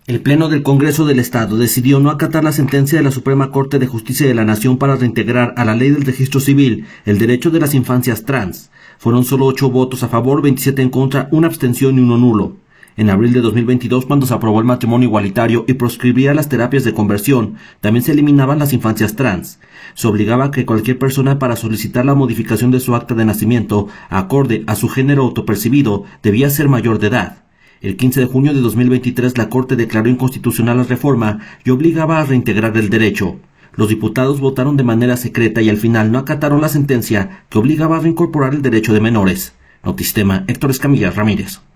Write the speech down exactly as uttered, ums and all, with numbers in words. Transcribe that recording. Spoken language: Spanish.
El Pleno del Congreso del Estado decidió no acatar la sentencia de la Suprema Corte de Justicia de la Nación para reintegrar a la Ley del Registro Civil el derecho de las infancias trans. Fueron solo ocho votos a favor, veintisiete en contra, una abstención y uno nulo. En abril de dos mil veintidós, cuando se aprobó el matrimonio igualitario y proscribía las terapias de conversión, también se eliminaban las infancias trans. Se obligaba a que cualquier persona, para solicitar la modificación de su acta de nacimiento acorde a su género autopercibido, debía ser mayor de edad. El quince de junio de dos mil veintitrés, la Corte declaró inconstitucional la reforma y obligaba a reintegrar el derecho. Los diputados votaron de manera secreta y al final no acataron la sentencia que obligaba a reincorporar el derecho de menores. Notistema, Héctor Escamilla Ramírez.